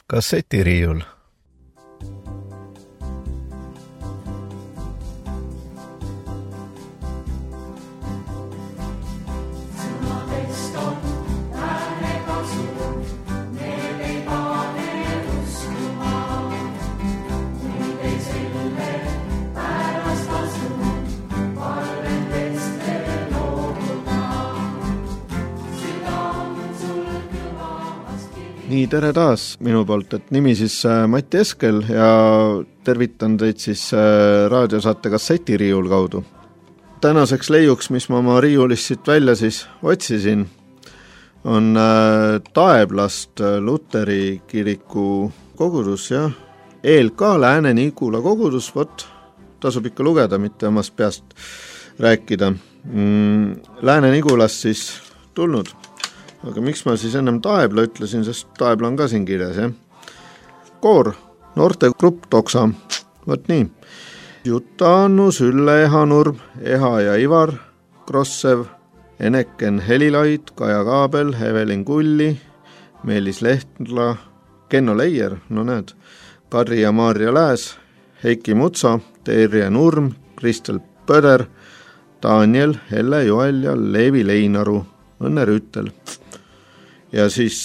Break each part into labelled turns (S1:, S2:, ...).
S1: Kassetiriiul. Nii, tere taas minu poolt, et nimi siis Mati Eskel ja tervitan teid siis raadiosaate Kassetiriiul kaudu. Tänaseks leiuks, mis ma oma riiulist siit välja siis otsisin, on Taeblast Luteri kiriku kogudus, jah. ELK Lääne-Nigula kogudus, tasub ikka lugeda, mitte omast peast rääkida. Lääne-Nigulast siis tulnud. Aga miks ma siis ennem Taebla ütlesin, sest Taebla on ka siin kirjas, jah? Koor, noortegrupp Toksa, nii. Jutanus, Ülle Ehanurm, Eha ja Ivar, Krossev, Eneken Helilaid, Kaja Kaabel, Evelin Kulli, Meelis Lehtla, Kenno Leier, no näed, Kadri ja Maarja Lääs, Heiki Mutsa, Terje Nurm, Kristel Pöder, Daniel, Helle Joel ja Leevi Leinaru, Õnne Rüütel. Ja siis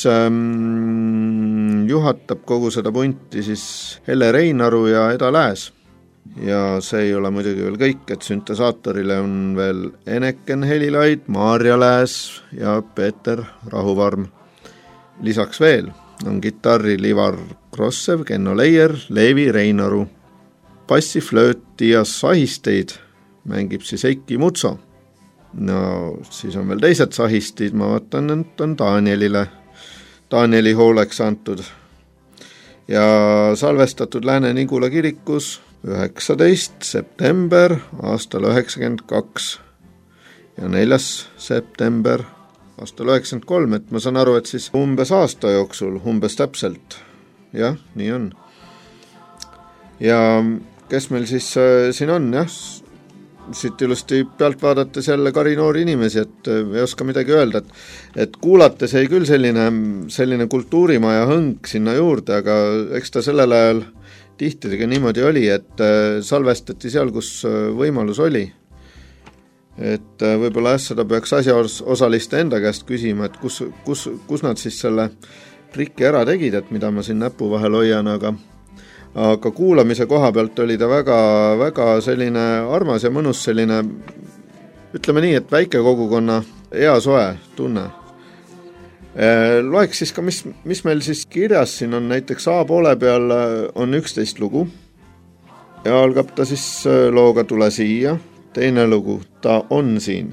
S1: juhatab kogu seda punti siis Helle Reinaru ja Eda Lääs. Ja see ei ole muidugi veel kõik, et süntesaatorile on veel Eneken Helilaid, Maarja Lääs ja Peeter Rahuvarm. Lisaks veel on kitarril Ivar Krossev, Kenno Leier, Leevi Reinaru. Bassiflööti ja sahisteid mängib siis Heiki Mutso. No siis on veel teised sahistid, ma vaatan, et on Danieli hooleks antud. Ja salvestatud Lääne-Nigula kirikus 19. september aastal 92 ja 4. september aastal 93, et ma saan aru, et siis umbes aasta jooksul, umbes täpselt. Jah, nii on. Ja kes meil siis siin on, jah? Siit ilusti pealt vaadates jälle kari noori inimesi, et ei oska midagi öelda, et kuulates ei küll selline kultuurimaja hõng sinna juurde, aga eks ta sellel ajal tihtidega niimoodi oli, et salvestati seal, kus võimalus oli. Et võib-olla seda peaks asjaosaliste enda käest küsima, et kus nad siis selle trikki ära tegid, et mida ma siin näpu vahel hoian, aga kuulamise koha pealt oli ta väga selline armas ja mõnus selline, ütleme nii, et väike kogukonna hea soe tunne. Loeks siis ka, mis meil siis kirjas siin on, näiteks A-poole peal on 11 lugu ja algab ta siis looga Tule siia, teine lugu Ta on siin,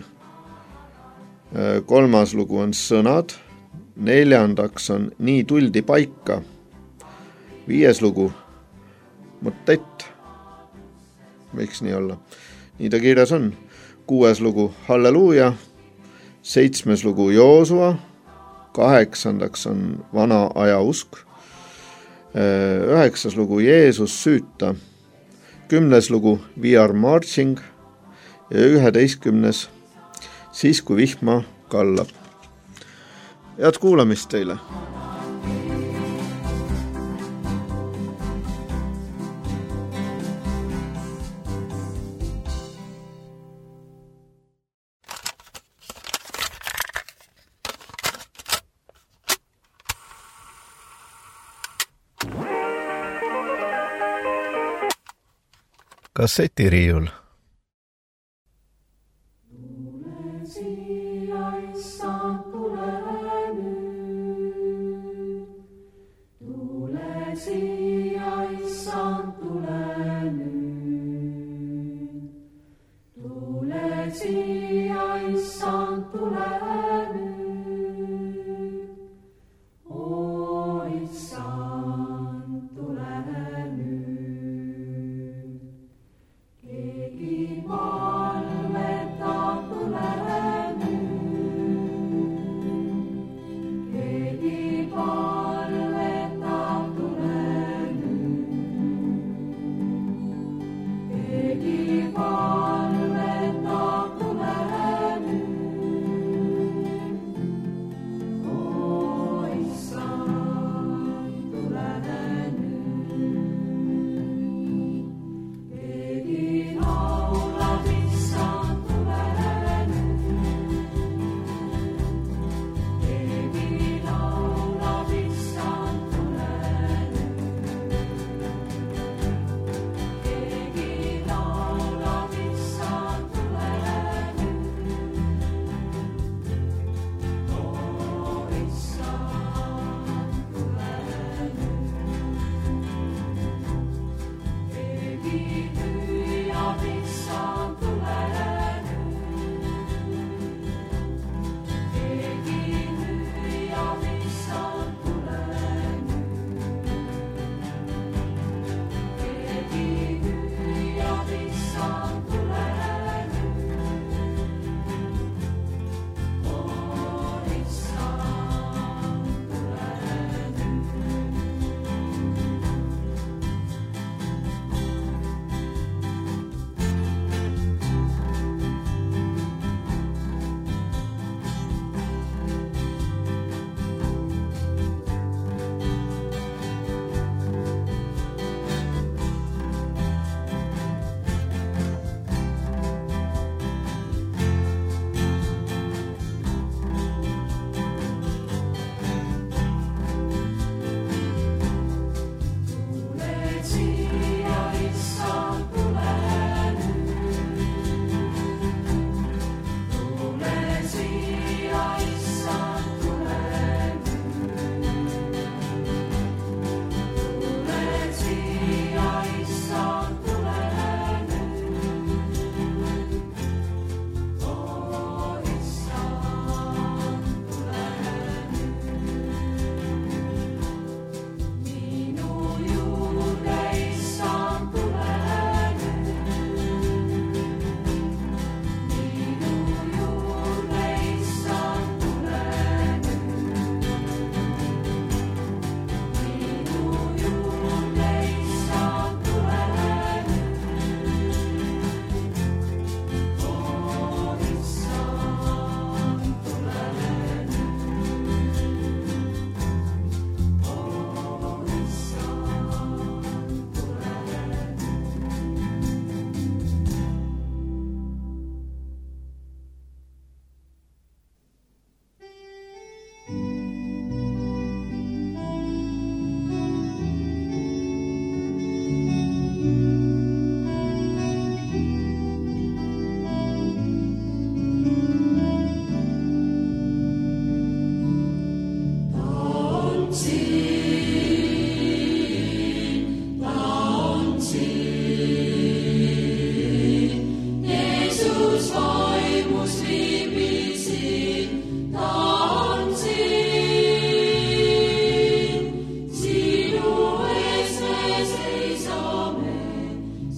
S1: 3. lugu on Sõnad, 4. on Nii tuldi paika, 5. lugu Motett, võiks nii olla. Nii ta kirjas on. 6. lugu Halleluuja, 7. lugu Joosua, 8. on Vana aja usk, 9. lugu Jeesus süüta, 10. lugu We are marching ja 11. Siis kui vihma kallab. Head kuulamist teile! Kassetiriiul.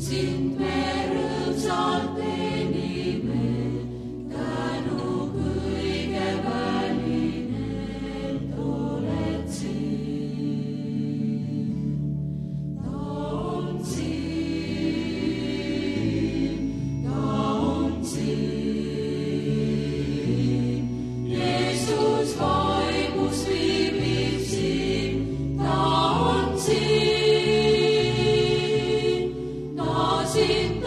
S2: sind me rõõmsalt teenime, tänu kõige välinelt oled siin. Ta on siin, ta on siin. Jeesus vaimus viibib siin, ta on siin, ta siin.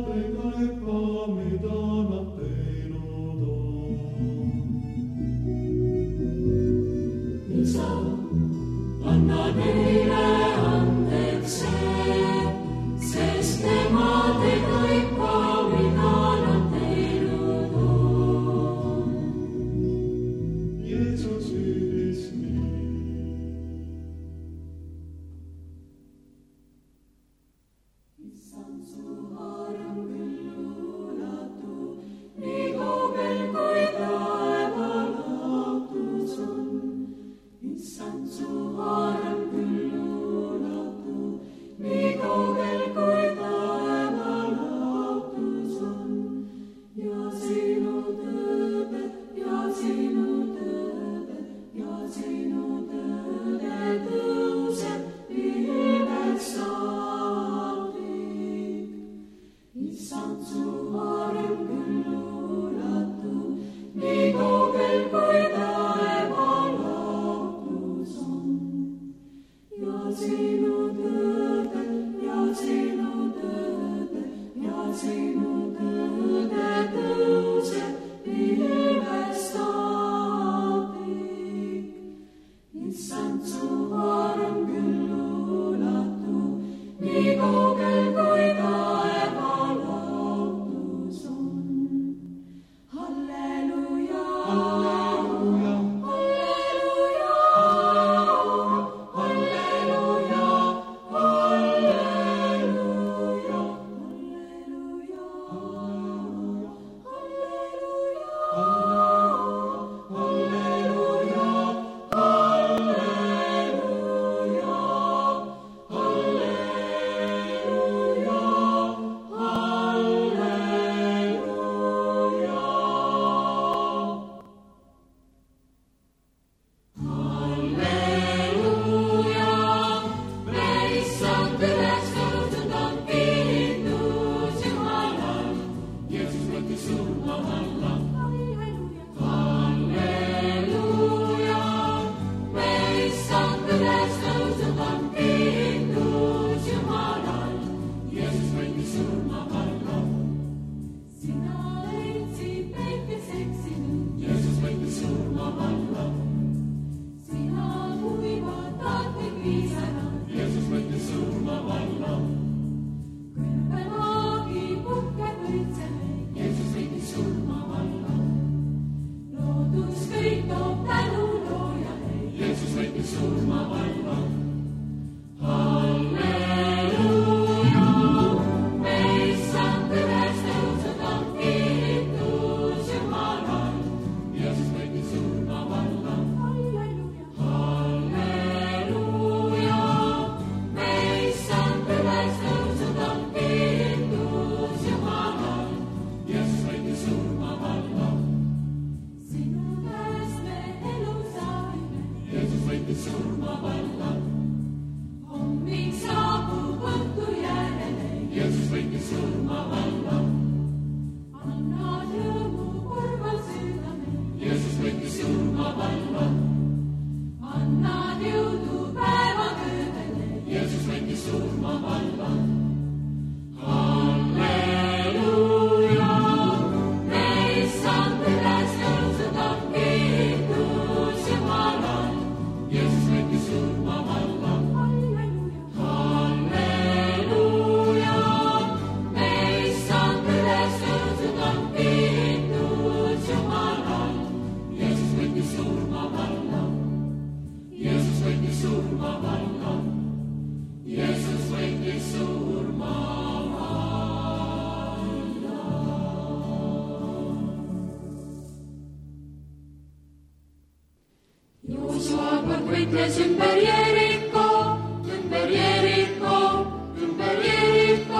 S2: võitles ümber Jeriko, ümber Jeriko, ümber Jeriko.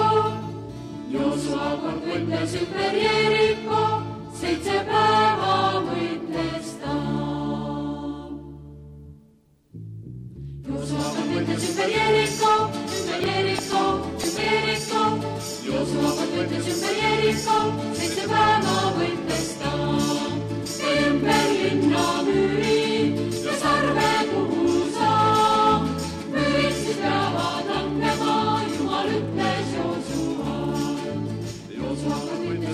S2: Joosua kord võitles ümber Jeriko, 7 päeva võitles ta. Joosua kord võitles ümber Jeriko, ümber Jeriko, ümber Jeriko. Joosua kord võitles ümber Jeriko, 7 päeva võitles ta. Ümber linna müüri ja sarve kuhu saa. Müürid siis peavad langema, Jumal ütles Joosua.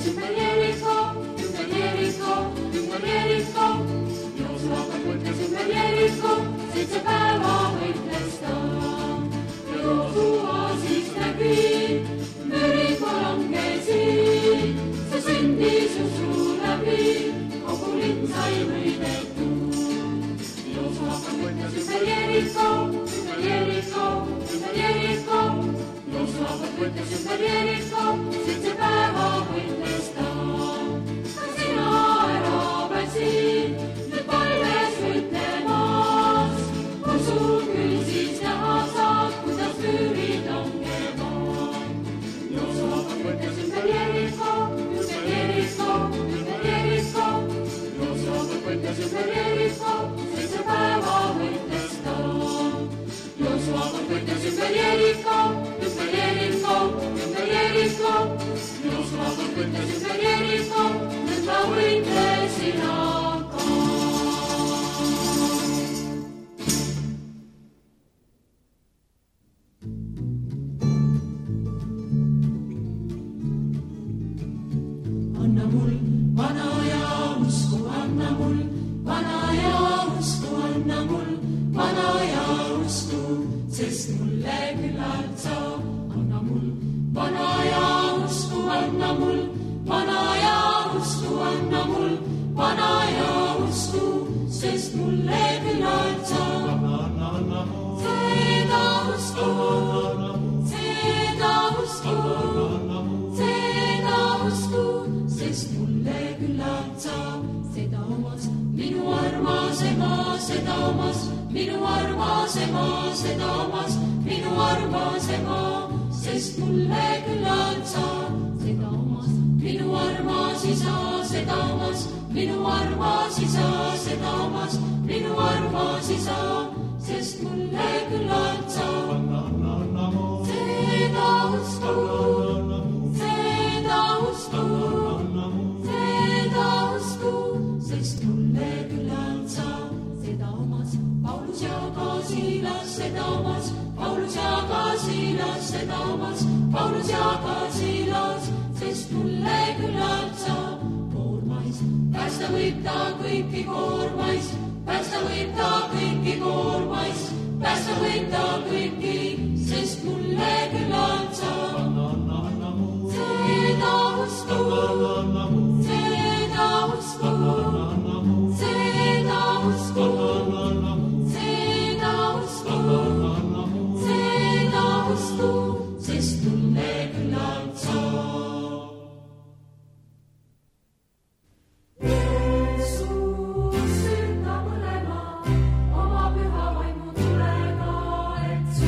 S2: võitles ümber Jeriko, ümber Jeriko, ümber Jeriko. Joosua võitles ümber Jeriko, 7 päeva võitles ta. Joosua siis nägi, Jeriko langesid, see sündis usu läbi, kogu linn sai võidetud. Joosua võitles ümber Jeriko, ümber Jeriko, ümber Jeriko. Joosua võitles ümber Jeriko, 7 päeva võitles ta. Ka sina ära pääsid, nüüd palves võitlemas, usud küll siis näha saad, kuidas müürid langevad. Joosua võitles ümber Jeriko, ümber Jeriko, ümber Jeriko. Joosua võitles ümber Jeriko, 7 päeva võitles ta. Joosua võitles ümber Jeriko, ümber Jeriko, ümber Jeriko. Joosua võitles ümber Jeriko, nüüd ma võitlesin aga. Anna mul vana ja usku, anna mul vana ja usku, anna mul vana ja usku, sest mulle küllalt saab. Anna mul vana ja usku, anna mul vana ja usku, anna mul vana ja usku, sest mulle küllalt saab. Seda usku, seda usku, seda usku, sest mulle küllalt saab. Seda omas minu armas ema, seda omas minu armas ema, seda omas minu armas ema, sest mulle küllalt saab. Seda omas minu armas isa, seda omas minu armas isa, seda omas minu armas isa, sest mulle küllalt saab. Seda usku, seda usku, seda usku, sest mulle küllalt saab. Seda omas Paulus ja ka Siilas, seda omas Paulus ja ka Siilas, seda omas Paulus ja ka Siilas, sest mulle küllalt saab. Koormais päästa võib ta kõiki koormais, päästa võib ta kõiki koormais, päästa võib ta kõiki, sest mulle küllalt saab. Seda usku, seda usku, seda usku, seda usku, seda usku, sest mulle küllalt saab. Jeesus sündab mõlema oma püha vaimu tulega, et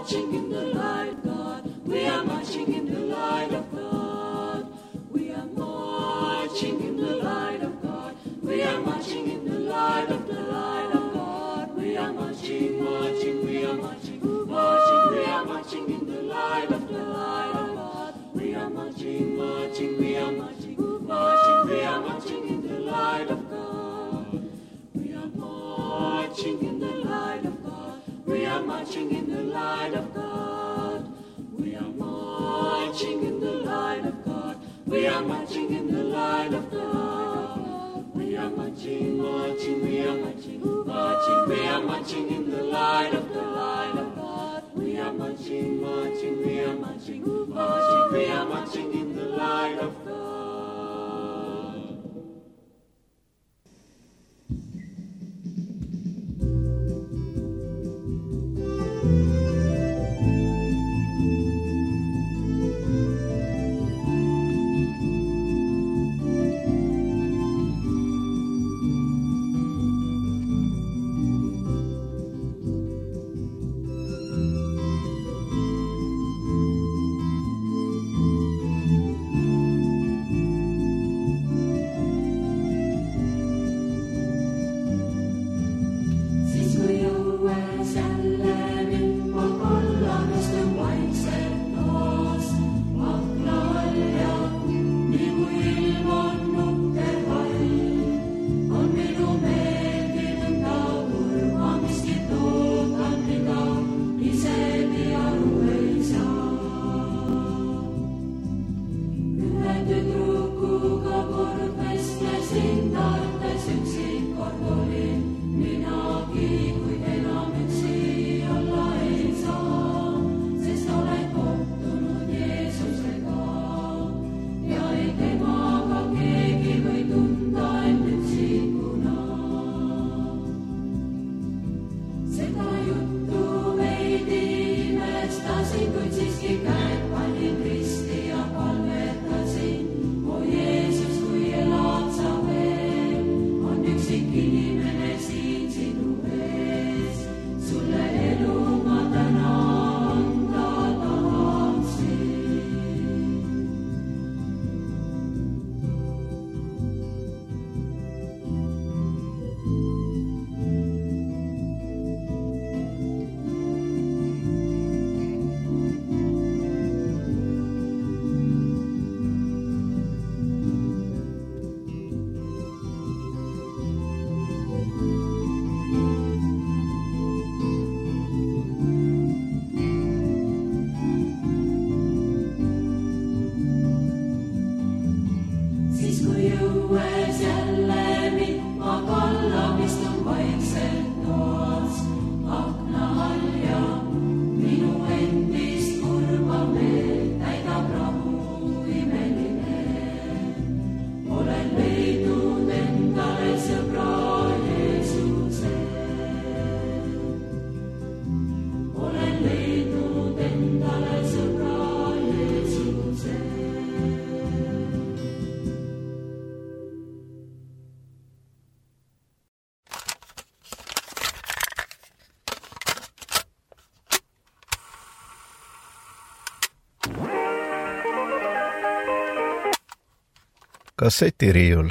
S2: marching in the light of God. We are marching in the light of God. We are marching in the light of God. We are marching in the light of God. We are marching, marching, we are marching, marching, we are marching in the light of God. We are marching, marching, we are marching, marching, we are marching in the light of God. We are marching in the light of God. We are marching in the light of God. We are marching in the light of God. We are marching in the light of God. We are marching, marching, we are marching, marching, we are marching in the light of God. We are marching, marching, we are marching, marching, we are marching in the light of God.
S1: Kassetiriiul.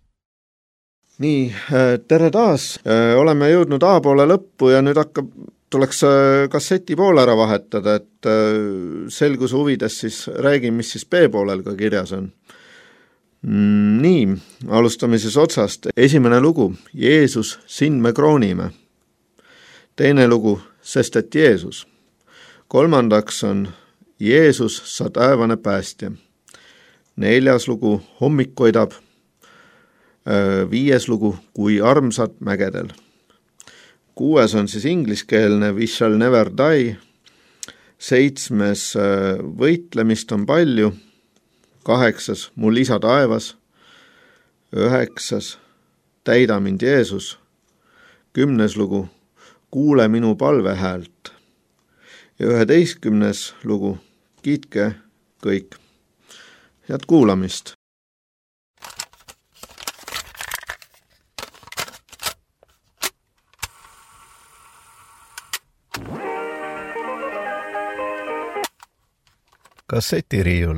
S1: Nii, tere taas. Oleme jõudnud A-poole lõppu ja nüüd tuleks kasseti poole ära vahetada, et selguse huvides siis räägin, mis siis B-poolel ka kirjas on. Nii, alustame siis otsast. Esimene lugu, Jeesus, sind me kroonime. Teine lugu, sest et Jeesus. Kolmandaks on Jeesus, sa taevane päästja. Neljas lugu, hommik koidab. Viies lugu, kui armsad mägedel. Kuues on siis ingliskeelne We shall never die. Seitsmes, võitlemist on palju. Kaheksas, mul isa taevas. Üheksas, täida mind Jeesus. 10. lugu, kuule minu palve häält. Ja 11. lugu, kiitke kõik. Head kuulamist! Kassetiriiul.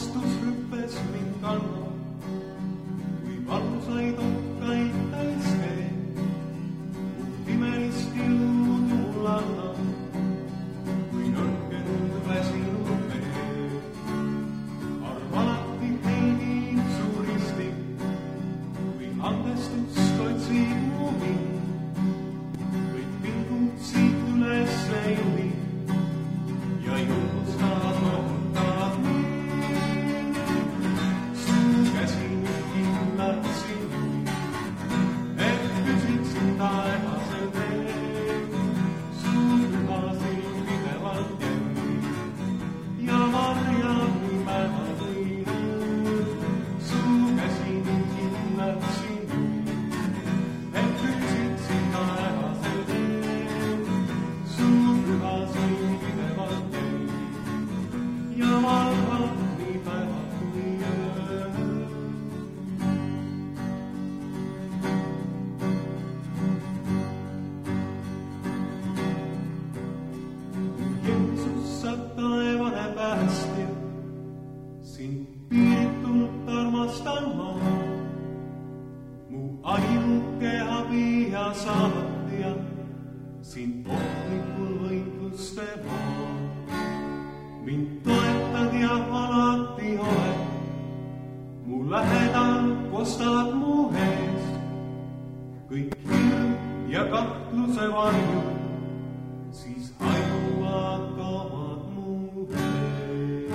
S3: armastus rüppes mind kannab, kui valusaid okkaid täis käib, imelist jõudu mul annab, kui nõrgenud väsinud mees. Arv alati heidib suuristi, kui andestust otsib mu mind. Kõik pilgud siit üles juhi ja julgustavad loodavad mind. Su käsi nüüd kindlalt siin juhi, et püsiksin taevasel teel. Su püha silm pidevalt jälgib ja varjab nii päeva kui ööl. Su käsi nüüd kindlalt siin juhi, et püsiksin taevasel teel. Su püha silm pidevalt jälgib ja varjab nii päeva kui ööl. Jeesus, sa taevane päästja, sind piiritult armastan ma. Mu ainuke abi ja saatja, sind ohtlikul võitluste maa. Mind toetad ja alati oled, mu lähedal kostad mu ees. Kõik hirm ja kahtluse varju, siis hajuvad kaovad mu ees.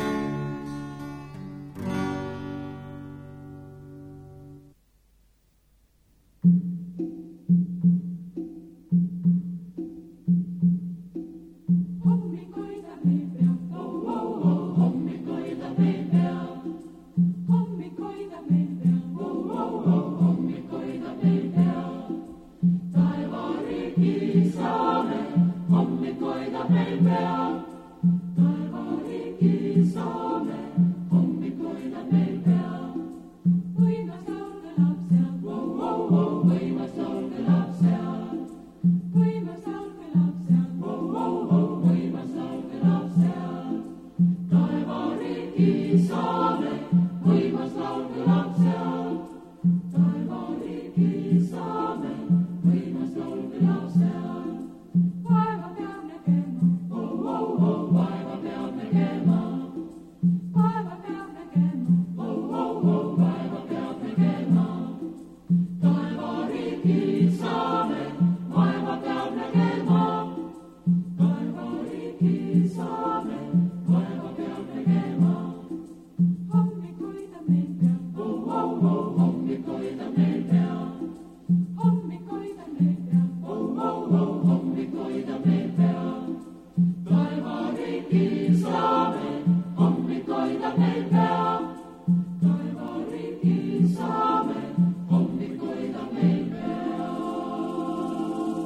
S2: Hommikuita meil peab, hommikuita meil peab, hommikuita meil peab, hommikuita meil peab. Taevariigi saame, hommikuita meil peab, taevariigi saame, hommikuita meil peab. Võimas laul kõlab seal, võimas laul kõlab seal, võimas laul kõlab seal, võimas laul kõlab seal. Taevariigi saame, võimas laul kõlab seal, taevariigi saame, võimas laul kõlab seal. Vaeva peab nägema, vaeva peab nägema, vaeva peab nägema, vaeva peab nägema. Taevariigi saame, vaeva peab nägema, taevariigi saame, vaeva peab nägema. Hommikuita meil peab, hommikuita meil peab, hommikuita meil peab, hommikuita meil peab. Taevariigi saame, hommikuita meil peab, taevariigi saame, hommikuita meil peab.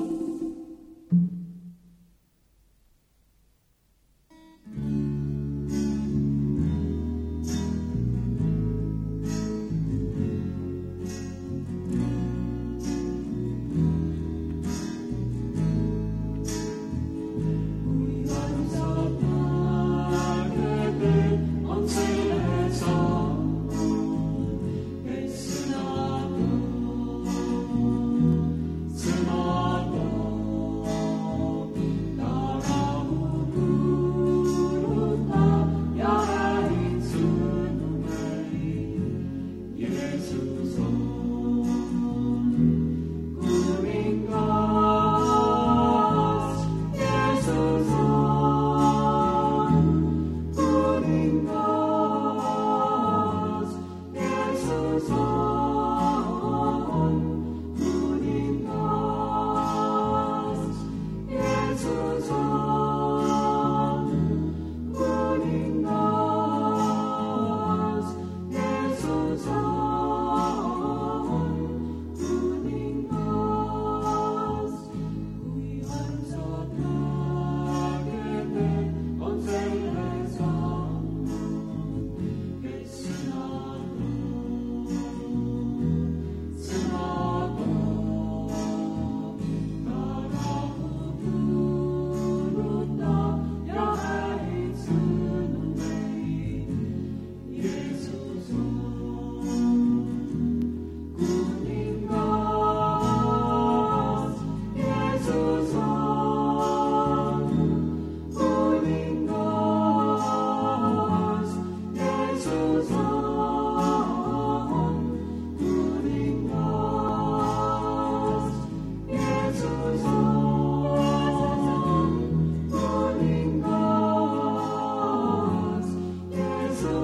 S2: Kui armsad nägede on selle saanud, kes sõna toob, ta rahu kuulutab ja häid sõnumeid. Jeesus on kuningas, Jeesus on kuningas, Jeesus on kuningas, Jeesus on kuningas, Jeesus on kuningas. Kui armsad nägede on selle saanud,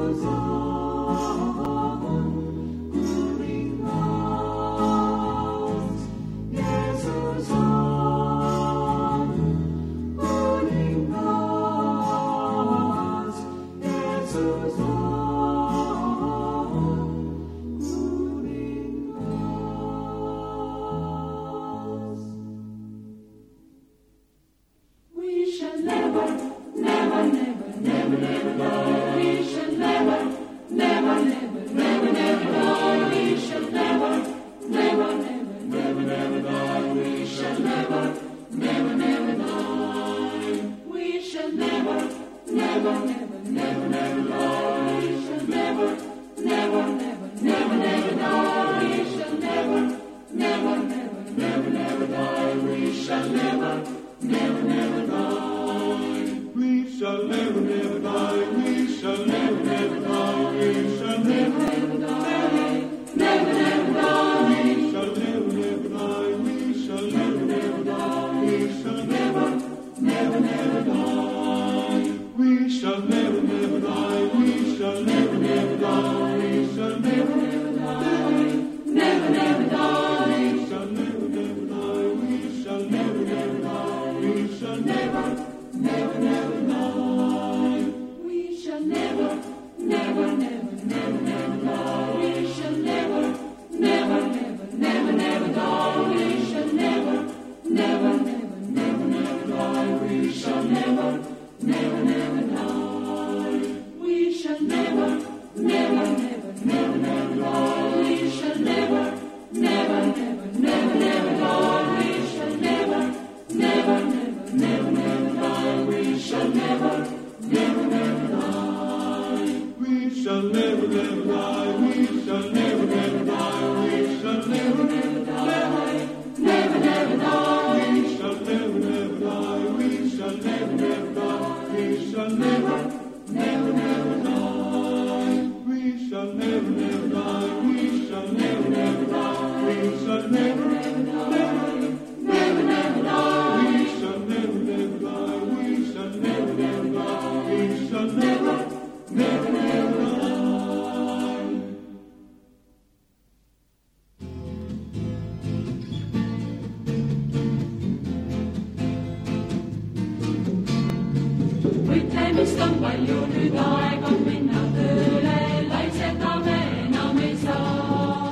S2: Võitlemist on palju, nüüd aeg on minna tööle, laiseda me enam ei saa.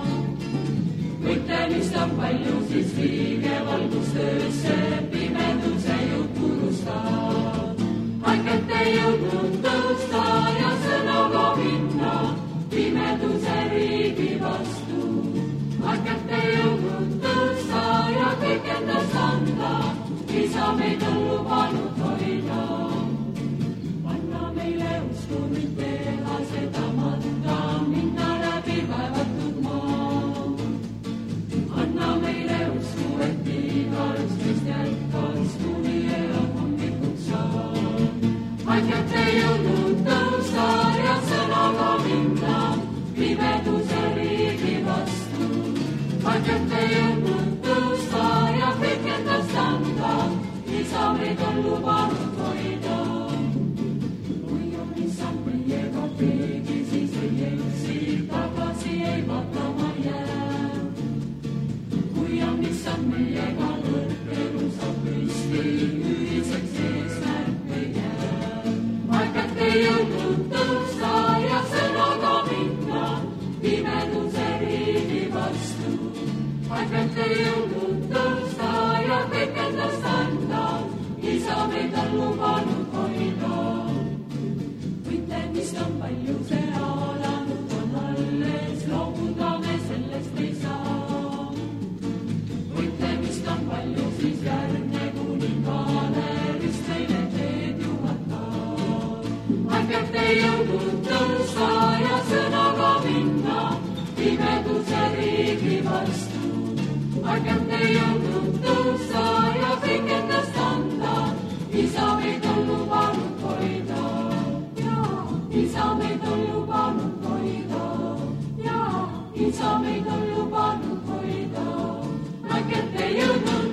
S2: Võitlemist on palju, siis viige valgustöösse, pimeduse jutt purustab. Haigete jõudnud tõusta ja sõnaga minna, pimeduse riigi vastu. Haigete jõudnud tõusta ja kõik endast anda, isa meid on lubanud hoida. Meile usku nüüd teha seda manda, minna läbi vaevatud maa. Anna meile usku, et igaüks meist jätkas, kuni elab hommikuks saab. Haigete jõudnud tõusta ja sõnaga minna, pimeduse riigi vastu. Haigete jõudnud tõusta ja kõik endast anda, isa meid on lubanud hoida. Keegi siis ei eksi, tagasi ei vaatama jääb. Kui on issand meiega kõrgelu saab püsti, ühiseks eesmärk ei jää. Haigete jõudnud tõusta ja sõnaga minna, pimeduse riigi vastu. Haigete jõudnud tõusta ja kõik endast anda, isa meid on lubanud hoida. Võitlemist on palju, see alanud on alles, loobuda me sellest ei saa. Võitlemist on palju, siis järgne kuningale rist meile teed juhatab. Haigete jõudnud tõusta ja sõnaga minna, pimeduse riigi vastu. Haigete jõudnud tõusta ja kõik endast anda, isa meid on lubanud hoida. Isa meid on lubanud hoida, ja isa meid on lubanud hoida, haigete jõudnud.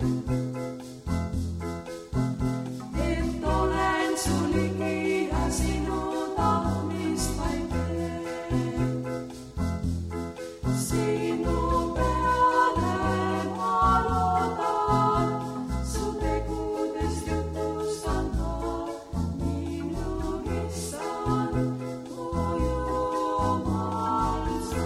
S2: et olen su ligi ja sinu tahtmist vaid teen. Sinu peale ma loodan, su tegudest jutustan ma, minu issand, mu Jumal sa.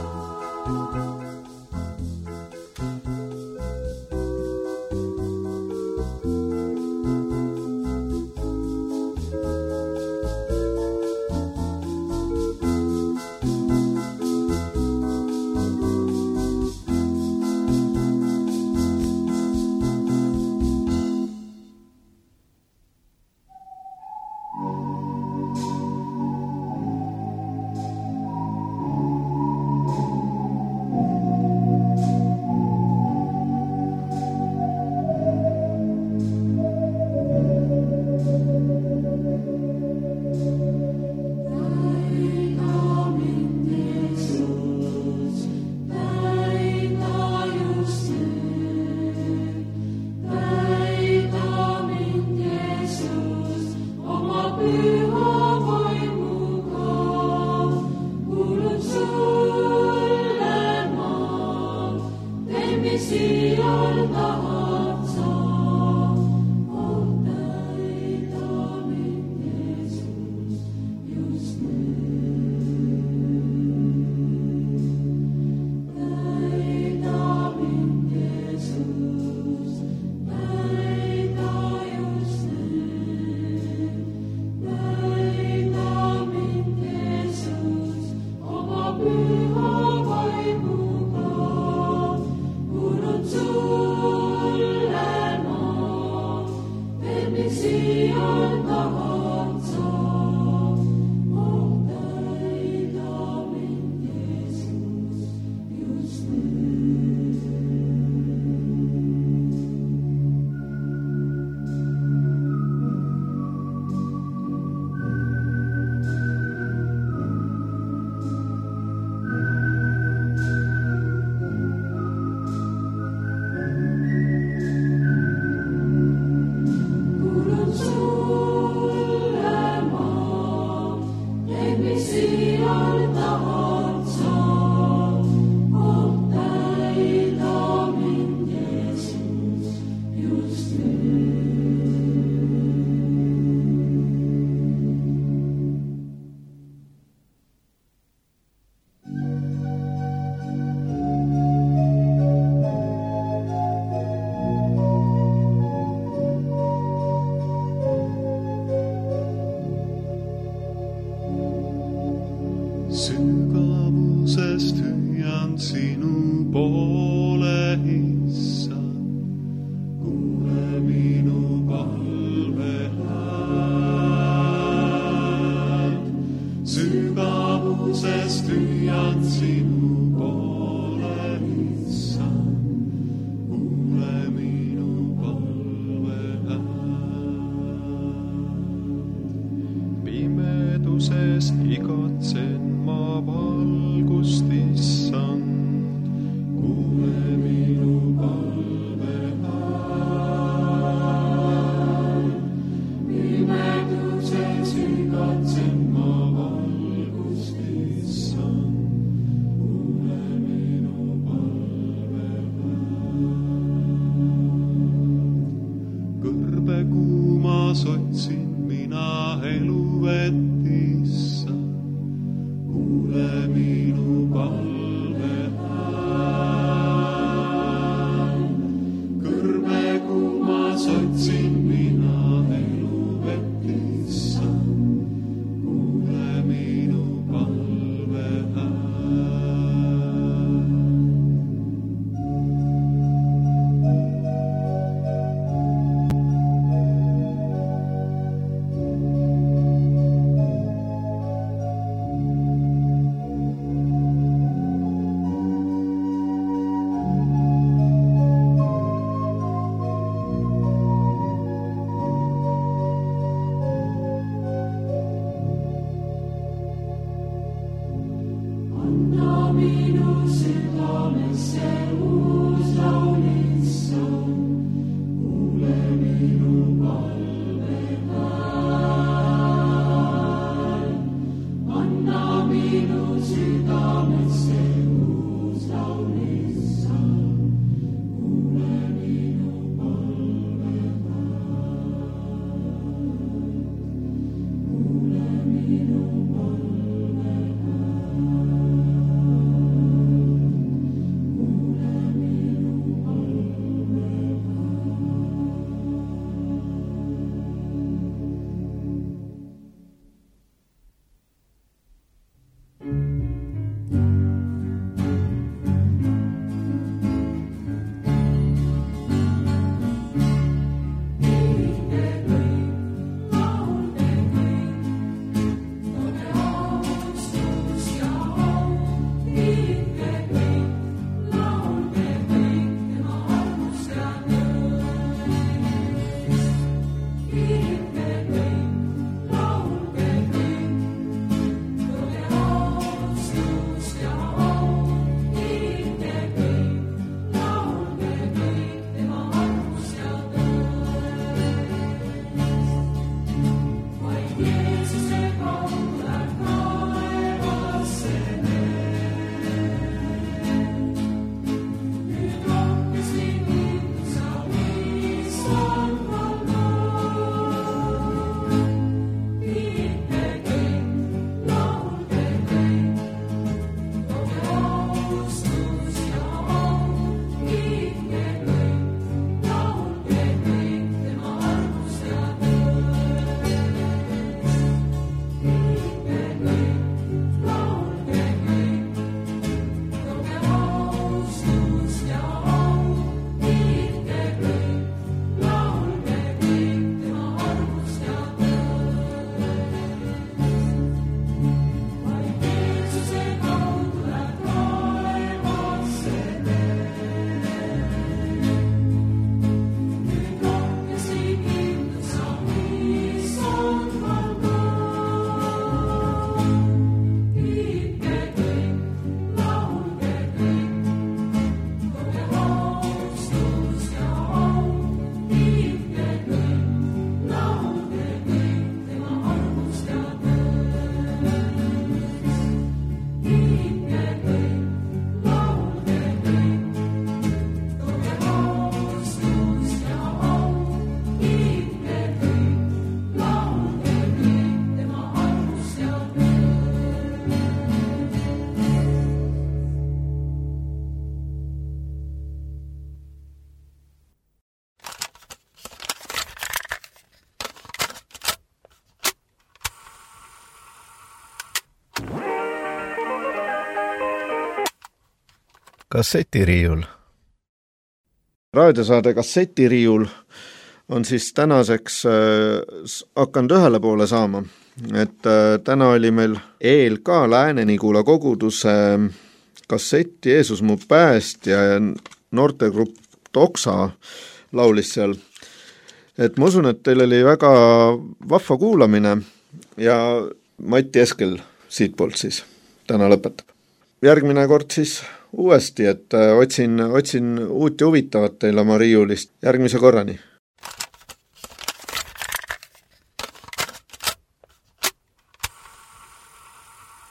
S1: Kassetiriiul. Raadiosaade Kassetiriiul on siis tänaseks hakanud ühele poole saama, et täna oli meil ELK Lääne-Nigula koguduse kassett Jeesus mu päästja ja noortegrupp Toksa laulis seal. Et ma usun, et teil oli väga vahva kuulamine ja Mati Eskel siitpoolt siis täna lõpetab. Järgmine kord siis uuesti, et otsin uut ja huvitavat teil oma riiulist. Järgmise korrani.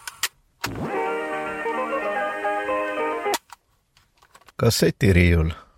S1: Kassetiriiul.